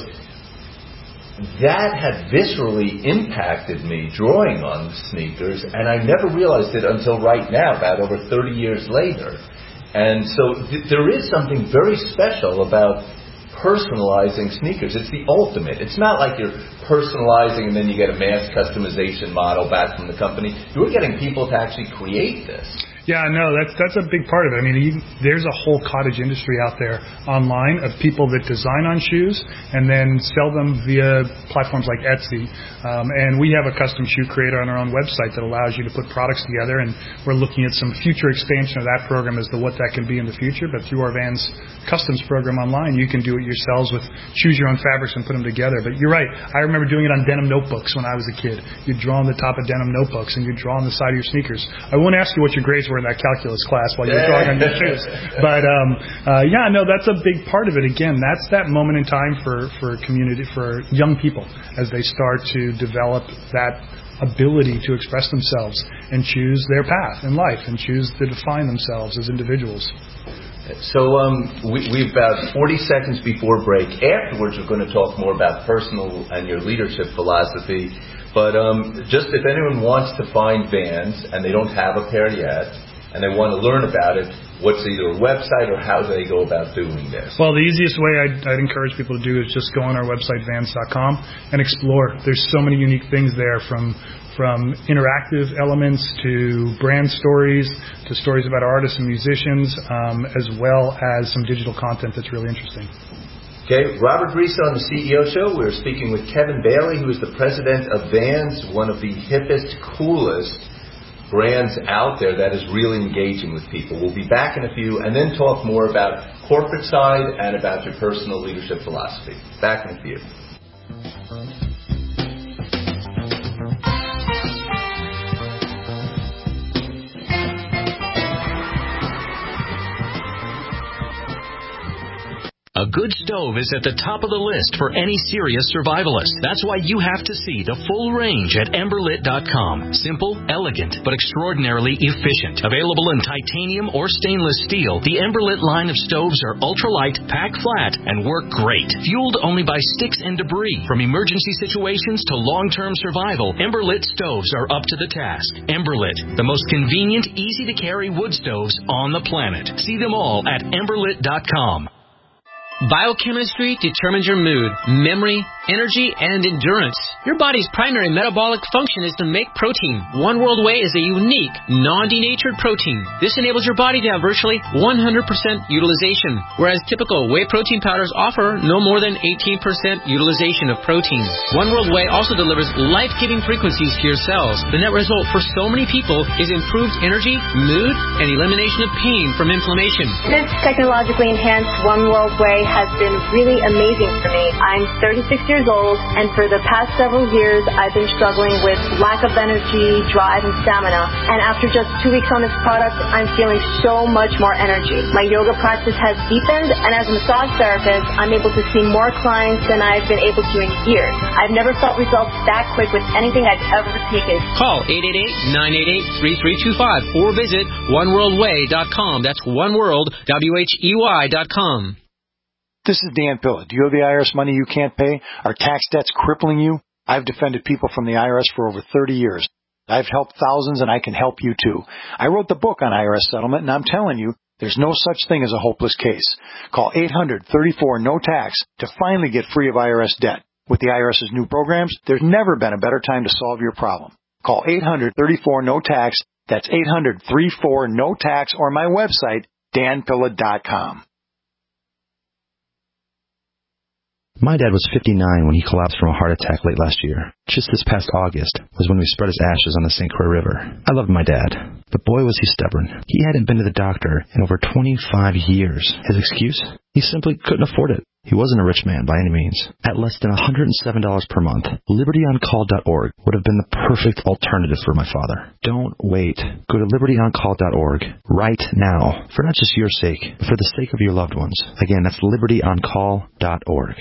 Speaker 2: that had viscerally impacted me, drawing on sneakers, and I never realized it until right now, about over thirty years later. And so th- there is something very special about personalizing sneakers. It's the ultimate. It's not like you're personalizing and then you get a mass customization model back from the company. You're getting people to actually create this.
Speaker 19: Yeah, no, that's that's a big part of it. I mean, you, there's a whole cottage industry out there online of people that design on shoes and then sell them via platforms like Etsy. Um, and we have a custom shoe creator on our own website that allows you to put products together. And we're looking at some future expansion of that program as to what that can be in the future. But through our Vans Customs program online, you can do it yourselves with choose your own fabrics and put them together. But you're right. I remember doing it on denim notebooks when I was a kid. You'd draw on the top of denim notebooks and you'd draw on the side of your sneakers. I won't ask you what your grades were in that calculus class while you're drawing on your shoes. But um, uh, yeah, no, that's a big part of it. Again, that's that moment in time for, for community, for young people as they start to develop that ability to express themselves and choose their path in life and choose to define themselves as individuals.
Speaker 2: So um, we, we've about forty seconds before break. Afterwards, we're going to talk more about personal and your leadership philosophy. But um, just if anyone wants to find Vans and they don't have a pair yet, and they want to learn about it, what's either a website or how they go about doing this?
Speaker 19: Well, the easiest way I'd, I'd encourage people to do is just go on our website, vans dot com, and explore. There's so many unique things there, from from interactive elements to brand stories to stories about artists and musicians, um, as well as some digital content that's really interesting.
Speaker 2: Okay, Robert Reese on the C E O Show. We're speaking with Kevin Bailey, who is the president of Vans, one of the hippest, coolest brands out there that is really engaging with people. We'll be back in a few and then talk more about corporate side and about your personal leadership philosophy. Back in a few.
Speaker 12: A good stove is at the top of the list for any serious survivalist. That's why you have to see the full range at Emberlit dot com. Simple, elegant, but extraordinarily efficient. Available in titanium or stainless steel, the Emberlit line of stoves are ultralight, pack flat, and work great. Fueled only by sticks and debris. From emergency situations to long-term survival, Emberlit stoves are up to the task. Emberlit, the most convenient, easy-to-carry wood stoves on the planet. See them all at Emberlit dot com.
Speaker 20: Biochemistry determines your mood, memory, energy, and endurance. Your body's primary metabolic function is to make protein. One World Whey is a unique, non-denatured protein. This enables your body to have virtually one hundred percent utilization, whereas typical whey protein powders offer no more than eighteen percent utilization of protein. One World Whey also delivers life-giving frequencies to your cells. The net result for so many people is improved energy, mood, and elimination of pain from inflammation.
Speaker 21: This technologically enhanced One World Whey has been really amazing for me. I'm thirty-six years old, and for the past several years, I've been struggling with lack of energy, drive, and stamina. And after just two weeks on this product, I'm feeling so much more energy. My yoga practice has deepened, and as a massage therapist, I'm able to see more clients than I've been able to in years. I've never felt results that quick with anything I've ever taken.
Speaker 20: Call eight eight eight, nine eight eight, three three two five or visit one world way dot com. That's oneworld, W H E Y dot com.
Speaker 22: This is Dan Pilla. Do you have the I R S money you can't pay? Are tax debts crippling you? I've defended people from the I R S for over thirty years. I've helped thousands, and I can help you too. I wrote the book on I R S settlement, and I'm telling you, there's no such thing as a hopeless case. Call eight hundred, thirty-four, no tax to finally get free of I R S debt. With the IRS's new programs, there's never been a better time to solve your problem. Call eight hundred, thirty-four, no tax. That's eight hundred, thirty-four, no tax, or my website, dan pilla dot com.
Speaker 23: My dad was fifty-nine when he collapsed from a heart attack late last year. Just this past August was when we spread his ashes on the Saint Croix River. I loved my dad, but boy was he stubborn. He hadn't been to the doctor in over twenty-five years. His excuse? He simply couldn't afford it. He wasn't a rich man by any means. At less than one hundred seven dollars per month, liberty on call dot org would have been the perfect alternative for my father. Don't wait. Go to liberty on call dot org right now, for not just your sake, but for the sake of your loved ones. Again, that's liberty on call dot org.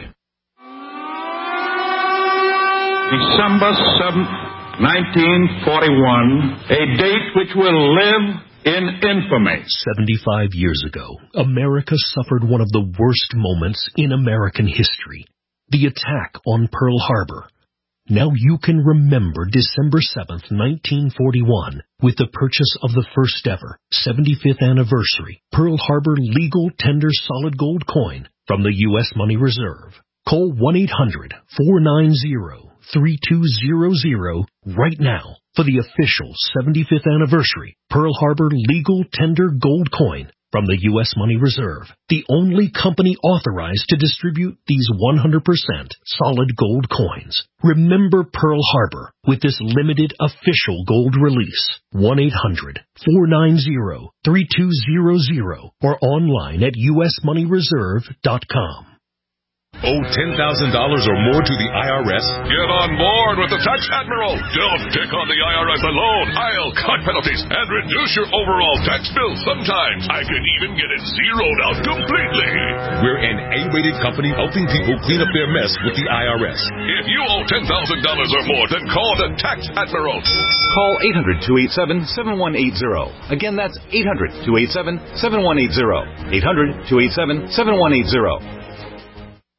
Speaker 14: December seventh, nineteen forty-one, a date which will live in infamy.
Speaker 1: seventy-five years ago, America suffered one of the worst moments in American history, the attack on Pearl Harbor. Now you can remember December seventh, nineteen forty-one, with the purchase of the first ever seventy-fifth anniversary Pearl Harbor legal tender solid gold coin from the U S Money Reserve. Call one eight hundred, four nine zero, three two zero zero right now for the official seventy-fifth anniversary Pearl Harbor legal tender gold coin from the U S Money Reserve, the only company authorized to distribute these one hundred percent solid gold coins. Remember Pearl Harbor with this limited official gold release. one eight hundred, four nine zero, three two zero zero or online at U S money reserve dot com.
Speaker 10: Owe ten thousand dollars or more to the I R S? Get on board with the Tax Admiral. Don't take on the I R S alone. I'll cut penalties and reduce your overall tax bill. Sometimes I can even get it zeroed out completely. We're an A-rated company helping people clean up their mess with the I R S. If you owe ten thousand dollars or more, then call the Tax Admiral.
Speaker 24: Call eight hundred, two eight seven, seven one eight zero. Again, that's eight hundred, two eight seven, seven one eight zero. eight hundred, two eight seven, seven one eight zero.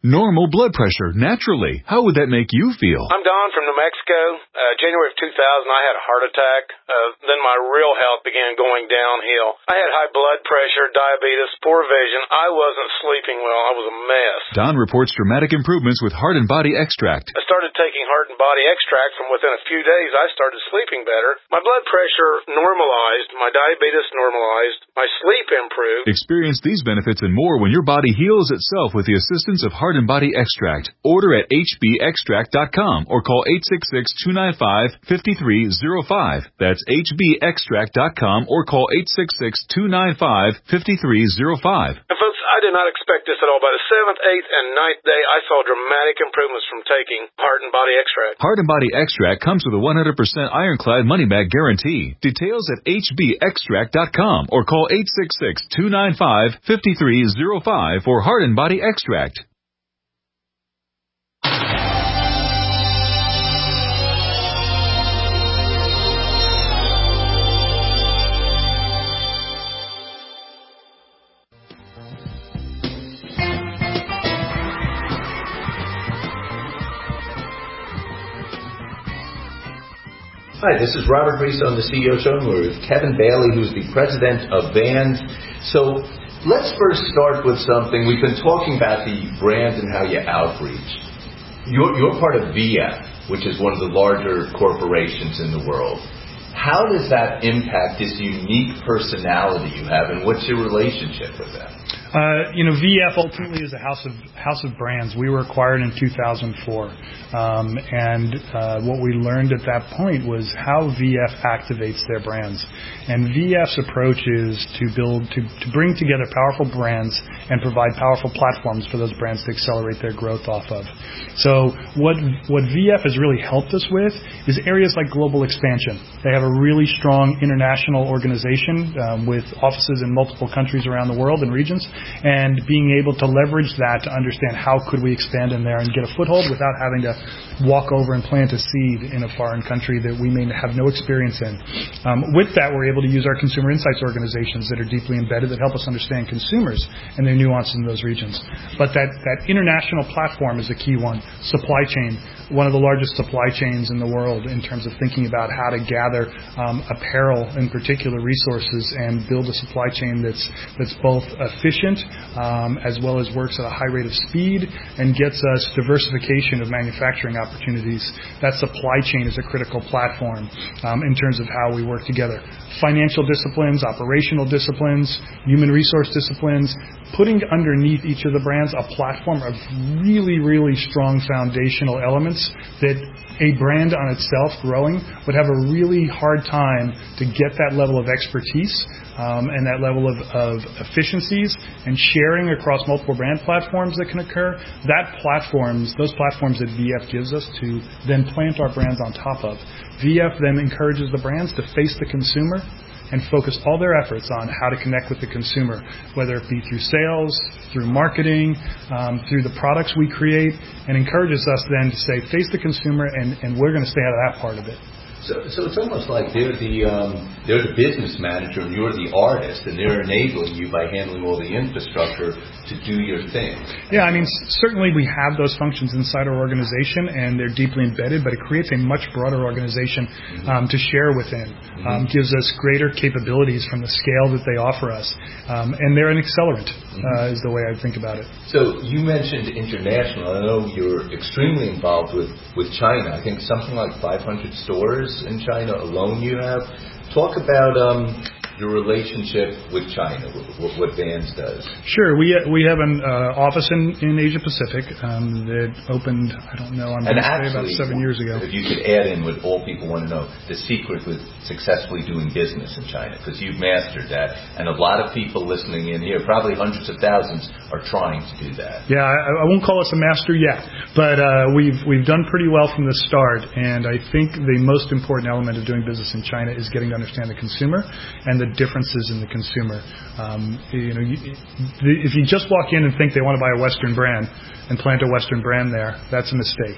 Speaker 24: normal blood pressure naturally. How would that make you feel?
Speaker 4: I'm Don from New Mexico. Uh, January of two thousand, I had a heart attack. Uh, then my real health began going downhill. I had high blood pressure, diabetes, poor vision. I wasn't sleeping well. I was a mess.
Speaker 24: Don reports dramatic improvements with Heart and Body Extract.
Speaker 4: I started taking Heart and Body Extract. From within a few days, I started sleeping better. My blood pressure normalized. My diabetes normalized. My sleep improved.
Speaker 24: Experience these benefits and more when your body heals itself with the assistance of Heart and Body Extract. Order at h b extract dot com or call eight six six, two nine five, five three zero five. That's h b extract dot com or call eight six six, two nine five, five three zero five.
Speaker 4: And folks, I did not expect this at all. By the seventh, eighth, and ninth day, I saw dramatic improvements from taking Heart and Body Extract.
Speaker 24: Heart and Body Extract comes with a one hundred percent ironclad money-back guarantee. Details at h b extract dot com or call eight six six, two nine five, five three zero five for Heart and Body Extract.
Speaker 2: Hi, this is Robert Reese on the C E O Show. We're with Kevin Bailey, who's the president of Vans. So let's first start with something. We've been talking about the brand and how you outreach. You're, you're part of V F, which is one of the larger corporations in the world. How does that impact this unique personality you have, and what's your relationship with them?
Speaker 19: Uh, you know, V F ultimately is a house of house of brands. We were acquired in two thousand four, um, and uh, what we learned at that point was how V F activates their brands. And V F's approach is to build, to, to bring together powerful brands and provide powerful platforms for those brands to accelerate their growth off of. So what what V F has really helped us with is areas like global expansion. They have a really strong international organization um, with offices in multiple countries around the world and regions. And being able to leverage that to understand how could we expand in there and get a foothold without having to walk over and plant a seed in a foreign country that we may have no experience in. Um, with that, we're able to use our consumer insights organizations that are deeply embedded that help us understand consumers and their nuances in those regions. But that, that international platform is a key one. Supply chain, one of the largest supply chains in the world in terms of thinking about how to gather um, apparel in particular resources and build a supply chain that's that's both efficient um, as well as works at a high rate of speed and gets us diversification of manufacturing opportunities. That supply chain is a critical platform um, in terms of how we work together. Financial disciplines, operational disciplines, human resource disciplines, putting underneath each of the brands a platform of really, really strong foundational elements that a brand on itself growing would have a really hard time to get that level of expertise um, and that level of, of efficiencies and sharing across multiple brand platforms that can occur. That platforms, those platforms that V F gives us to then plant our brands on top of. V F then encourages the brands to face the consumer and focus all their efforts on how to connect with the consumer, whether it be through sales, through marketing, um, through the products we create, and encourages us then to say, face the consumer, and, and we're going to stay out of that part of it.
Speaker 2: So, so it's almost like they're the um, they're the business manager and you're the artist, and they're enabling you by handling all the infrastructure to do your thing.
Speaker 19: Yeah, I mean, certainly we have those functions inside our organization, and they're deeply embedded, but it creates a much broader organization mm-hmm. um, to share within. Mm-hmm. Um, gives us greater capabilities from the scale that they offer us, um, and they're an accelerant, mm-hmm. uh, is the way I think about it.
Speaker 2: So you mentioned international. I know you're extremely involved with, with China. I think something like five hundred stores in China alone you have. Talk about um, your relationship with China, what, what Vans does.
Speaker 19: Sure. We we have an uh, office in, in Asia Pacific um, that opened, I don't know, I'm going to say about seven years ago.
Speaker 2: If you could add in what all people want to know, the secret with successfully doing business in China, because you've mastered that, and a lot of people listening in here, probably hundreds of thousands, are trying to do that.
Speaker 19: Yeah, I, I won't call us a master yet, but uh, we've we've done pretty well from the start, and I think the most important element of doing business in China is getting to understand the consumer and the differences in the consumer. Um, you know, you, if you just walk in and think they want to buy a Western brand and plant a Western brand there, that's a mistake.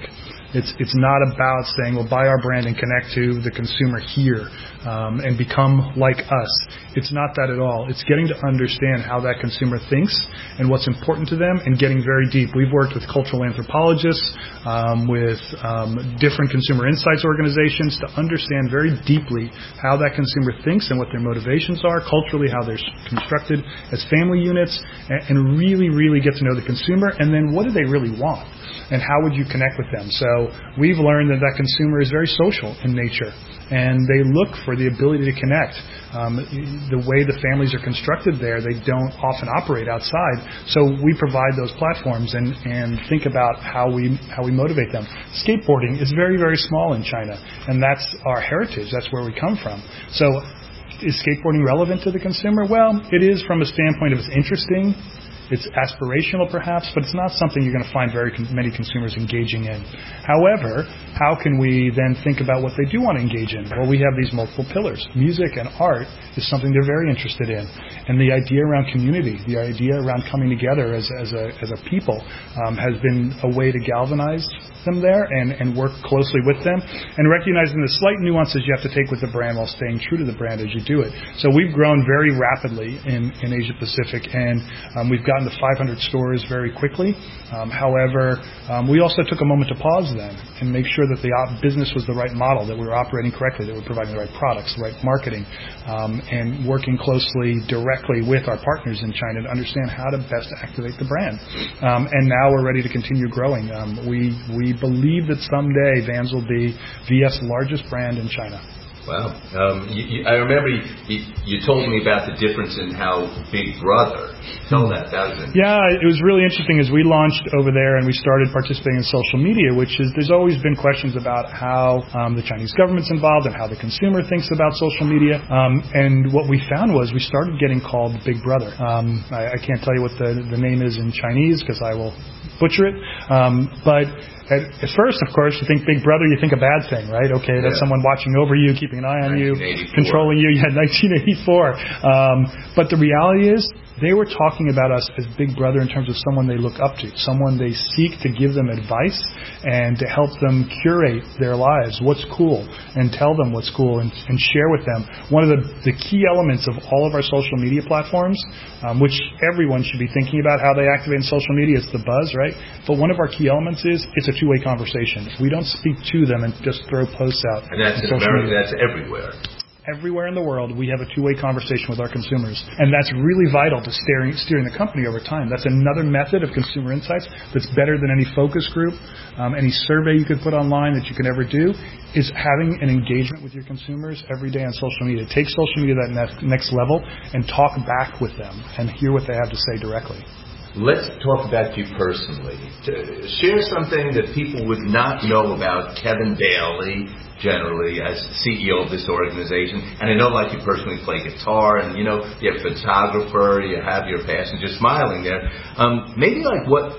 Speaker 19: It's it's not about saying, well, buy our brand and connect to the consumer here um, and become like us. It's not that at all. It's getting to understand how that consumer thinks and what's important to them and getting very deep. We've worked with cultural anthropologists, um, with um, different consumer insights organizations to understand very deeply how that consumer thinks and what their motivations are, culturally how they're constructed as family units, and, and really, really get to know the consumer. And then what do they really want? And how would you connect with them? So we've learned that that consumer is very social in nature, and they look for the ability to connect. Um, the way the families are constructed there, they don't often operate outside. So we provide those platforms and, and think about how we how we motivate them. Skateboarding is very, very small in China, and that's our heritage. That's where we come from. So is skateboarding relevant to the consumer? Well, it is from a standpoint of it's interesting. It's aspirational, perhaps, but it's not something you're going to find very con- many consumers engaging in. However, how can we then think about what they do want to engage in? Well, we have these multiple pillars. Music and art is something they're very interested in. And the idea around community, the idea around coming together as, as, a, as a people um, has been a way to galvanize them there and, and work closely with them and recognizing the slight nuances you have to take with the brand while staying true to the brand as you do it. So we've grown very rapidly in, in Asia Pacific, and um, we've gotten to five hundred stores very quickly. Um, however, um, we also took a moment to pause then and make sure that the op- business was the right model, that we were operating correctly, that we were providing the right products, the right marketing, um, and working closely directly with our partners in China to understand how to best activate the brand. Um, and now we're ready to continue growing. Um, we we believe that someday Vans will be V F's largest brand in China.
Speaker 2: Wow. Um, you, you, I remember you, you, you told me about the difference in how Big Brother. Tell that. That was interesting.
Speaker 19: Yeah, it was really interesting as we launched over there and we started participating in social media, which is there's always been questions about how um, the Chinese government's involved and how the consumer thinks about social media. Um, and what we found was we started getting called Big Brother. Um, I, I can't tell you what the, the name is in Chinese because I will butcher it. Um, but At, at first, of course, you think Big Brother, you think a bad thing, right? Okay, that's yeah. someone watching over you, keeping an eye on you, controlling you. Yeah, nineteen eighty-four. Um, but the reality is, they were talking about us as Big Brother in terms of someone they look up to, someone they seek to give them advice and to help them curate their lives, what's cool, and tell them what's cool and, and share with them. One of the, the key elements of all of our social media platforms, um, which everyone should be thinking about how they activate in social media, it's the buzz, right? But one of our key elements is it's a two-way conversation. We don't speak to them and just throw posts out.
Speaker 2: And that's in America, that's everywhere.
Speaker 19: Everywhere in the world, we have a two-way conversation with our consumers. And that's really vital to steering, steering the company over time. That's another method of consumer insights that's better than any focus group, um, any survey you could put online that you can ever do, is having an engagement with your consumers every day on social media. Take social media to that next, next level and talk back with them and hear what they have to say directly.
Speaker 2: Let's talk about you personally. Share something that people would not know about Kevin Daly, generally, as C E O of this organization. And I know, like, you personally play guitar, and, you know, you're a photographer, you have your passenger smiling there. Um, maybe, like, what...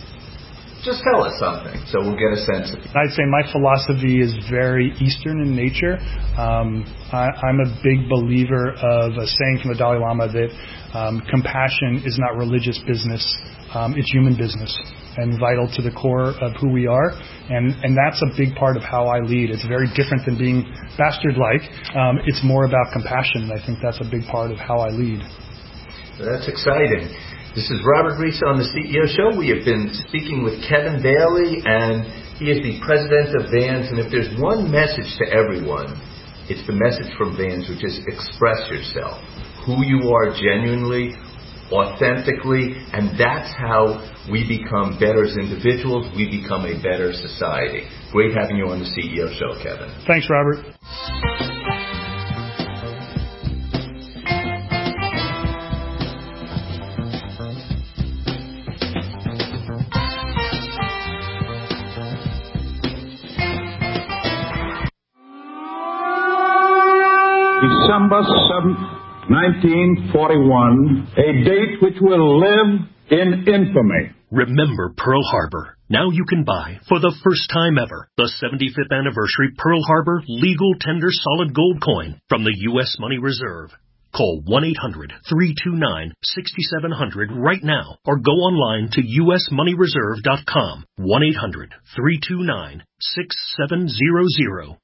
Speaker 2: Just tell us something, so we'll get a sense of it.
Speaker 19: I'd say my philosophy is very Eastern in nature. Um, I, I'm a big believer of a saying from the Dalai Lama that um, compassion is not religious business, um, it's human business and vital to the core of who we are. And, and that's a big part of how I lead. It's very different than being bastard-like. Um, it's more about compassion, and I think that's a big part of how I lead.
Speaker 2: That's exciting. This is Robert Reese on the C E O Show. We have been speaking with Kevin Daly, and he is the president of Vans. And if there's one message to everyone, it's the message from Vans, which is express yourself, who you are genuinely, authentically, and that's how we become better as individuals. We become a better society. Great having you on the C E O Show, Kevin.
Speaker 19: Thanks, Robert.
Speaker 14: December seventh, nineteen forty-one, a date which will live in infamy.
Speaker 1: Remember Pearl Harbor. Now you can buy, for the first time ever, the seventy-fifth anniversary Pearl Harbor legal tender solid gold coin from the U S Money Reserve. Call one eight hundred, three two nine, six seven zero zero right now or go online to U S money reserve dot com. one eight hundred, three two nine, six seven zero zero.